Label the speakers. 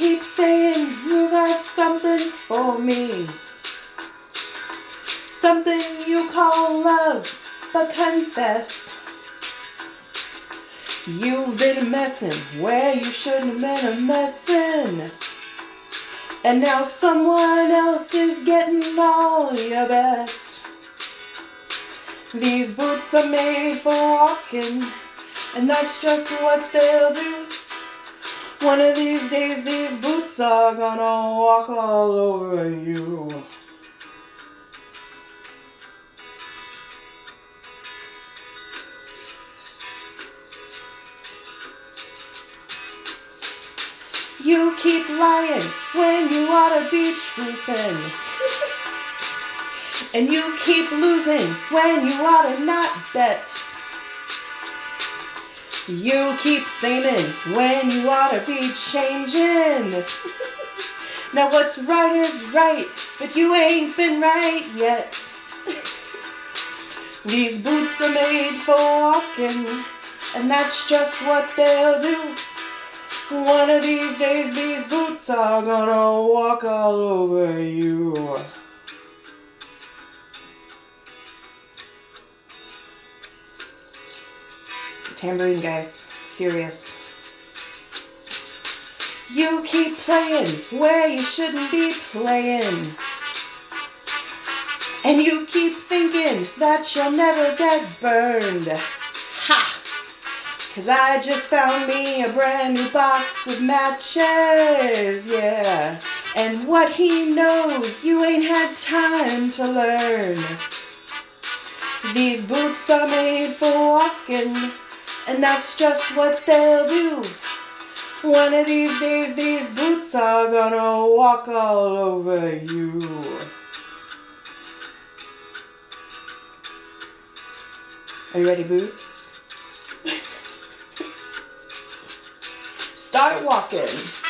Speaker 1: keep saying you got something for me, something you call love, but confess you've been messing where you shouldn't have been a messin', and now someone else is getting all your best. These boots are made for walking, and that's just what they'll do. One of these days these boots are gonna walk all over you. You keep lying when you ought to be truthin', and you keep losing when you ought to not bet. You keep seeming when you ought to be changing. Now what's right is right, but you ain't been right yet. These boots are made for walking, and that's just what they'll do. One of these days these boots are gonna walk all over you. Tambourine, guys. Serious. You keep playing where you shouldn't be playing, and you keep thinking that you'll never get burned. Ha! 'Cause I just found me a brand new box of matches, yeah. And what he knows, you ain't had time to learn. These boots are made for walking, and that's just what they'll do. One of these days, these boots are gonna walk all over you. Are you ready, boots? Start walking.